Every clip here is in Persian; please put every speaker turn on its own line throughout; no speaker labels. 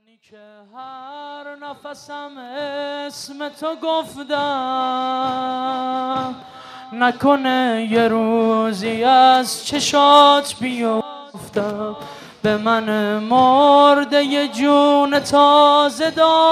منی که هر نفسم اسم تو گفتم، نکنه یه روزی از چشات بیفتم. به من مرده یه جون تازه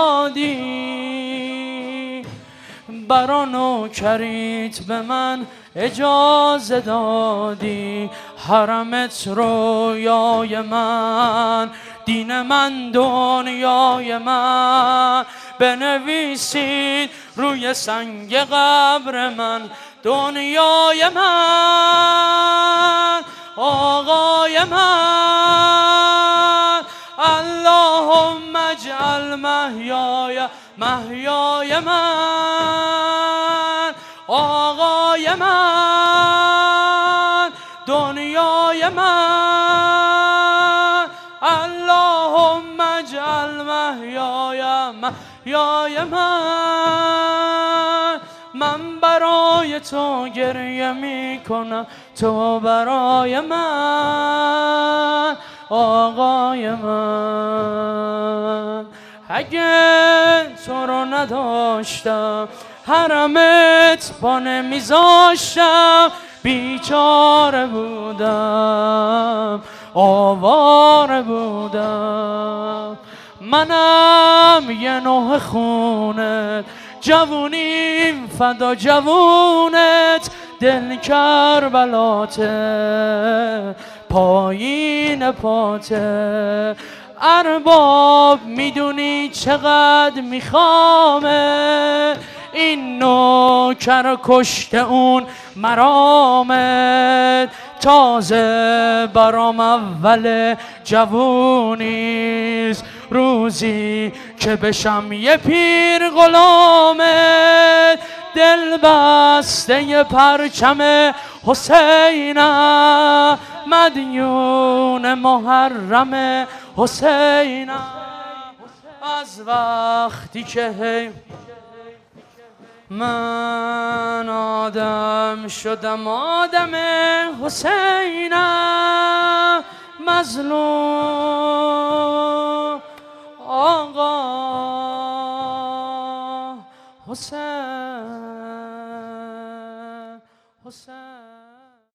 دادی، برا نوکریت به من اجازه دادی. حرمت رویای من، دین من دنیای من. بنویسید روی سنگ قبر من دنیای من، آقای من. اللهم اجعل محیای محیای من، آقای من، دنیای من. اللهم اجعل محیای محیای من. من برای تو گریه می کنم، تو برای من، آقای من. اگه تو رو نداشتم حرمت پا نمیذاشتم. بیچاره بودم، آواره بودم. منم یه نوح خونت، جوونیم فدا جوونت. دل کربلاته، پایین پاته. ارباب میدونی چقدر میخوامه، این نوکر کشته اون مرامت. تازه برام اول جوونیست، روزی که بشم یه پیر غلامت. دل بسته پرچم حسینم، مدیون محرم حسینم. از وقتی که من آدم شدم، آدم حسینم. مظلوم آقا حسین.